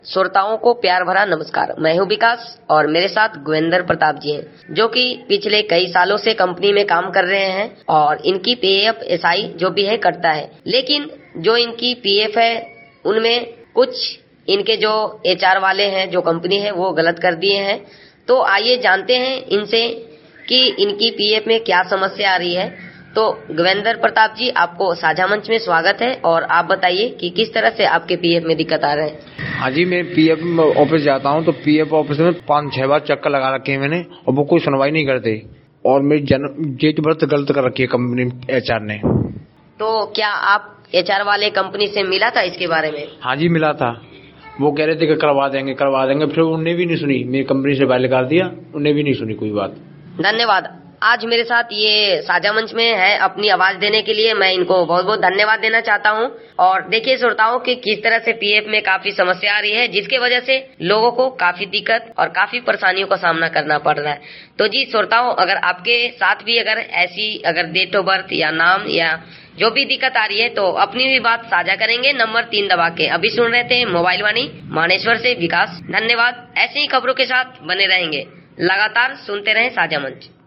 श्रोताओं को प्यार भरा नमस्कार। मैं हूं विकास और मेरे साथ गुविंदर प्रताप जी हैं, जो कि पिछले कई सालों से कंपनी में काम कर रहे हैं और इनकी पीएफ एसआई जो भी है कटता है, लेकिन जो इनकी पीएफ है उनमें कुछ इनके जो एचआर वाले हैं, जो कंपनी है, वो गलत कर दिए हैं। तो आइए जानते हैं इनसे कि इनकी पीएफ में क्या समस्या आ रही है। तो गुविंदर प्रताप जी, आपको साझा मंच में स्वागत है और आप बताइए कि किस तरह से आपके पीएफ में दिक्कत आ रहे हैं। हाँ जी, मैं पीएफ ऑफिस जाता हूँ तो पीएफ ऑफिस में 5-6 बार चक्कर लगा रखे हैं मैंने और वो कोई सुनवाई नहीं करते और मेरी डेट ऑफ बर्थ गलत कर रखी है कंपनी एचआर ने। तो क्या आप एचआर वाले कंपनी से मिला था इसके बारे में? हाँ जी, मिला था। वो कह रहे थे कि करवा देंगे, फिर उन्होंने भी नहीं सुनी। मेरी कंपनी से बाहर निकाल दिया, उन्होंने भी नहीं सुनी कोई बात। धन्यवाद। आज मेरे साथ ये साझा मंच में है अपनी आवाज देने के लिए, मैं इनको बहुत बहुत धन्यवाद देना चाहता हूँ। और देखिए श्रोताओं कि किस तरह से पीएफ में काफी समस्या आ रही है, जिसके वजह से लोगों को काफी दिक्कत और काफी परेशानियों का सामना करना पड़ रहा है। तो जी श्रोताओं, अगर आपके साथ भी अगर डेट ऑफ बर्थ या नाम या जो भी दिक्कत आ रही है तो अपनी भी बात साझा करेंगे नंबर 3 दबा के। अभी सुन रहे थे मोबाइल वाणी मानेश्वर से विकास। धन्यवाद। ऐसी ही खबरों के साथ बने रहेंगे, लगातार सुनते रहें साझा मंच।